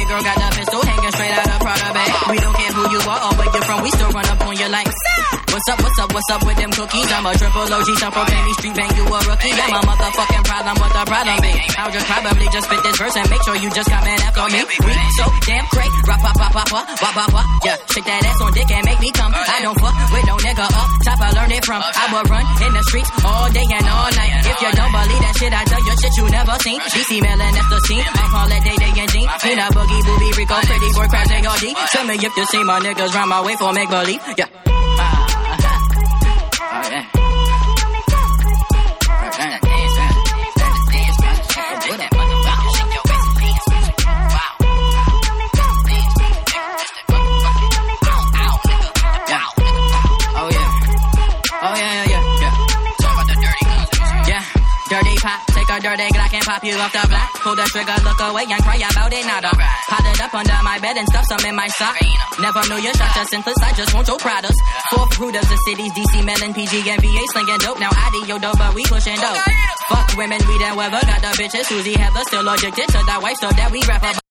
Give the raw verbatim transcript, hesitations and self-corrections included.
girl got the pistol hanging straight out of Prada bag. We don't care who you are or where you're from, we still run up on you like, what's up, what's up, what's up with them cookies? I'm a triple O G, some proclaim me street bang, you a rookie. I'm a motherfucking problem, what the problem be? I'll just probably just spit this verse and make sure you just comment after me. We so damn great, rap, pop, pop, pop, pop, pop, pop, pop. Yeah, shake that ass on dick and make me come. I don't fuck with no nigga up top, I learned it from. I will run in the streets all day and all night. If you don't believe that shit, I tell you shit you never seen. D C Mellon, that's the scene. I call it Day Day and Jean. Nina Boogie, Booby, Rico, Pretty Boy, Crash, A R D. Tell me if you see my niggas round my way for make believe. Yeah. Oh, yeah. Dirty Glock and pop you off the block. Pull the trigger, look away and cry about it, not alright. Pot it up under my bed and stuff some in my sock. Never knew your shot, just senseless, I just want your products. Fourth root of the cities, D C, Mellon, P G, and V A slinging dope. Now I D yo dope, but we pushing dope. Fuck women, we done weather. Got the bitches, Susie Heather, still addicted to that wife, so that we rap about.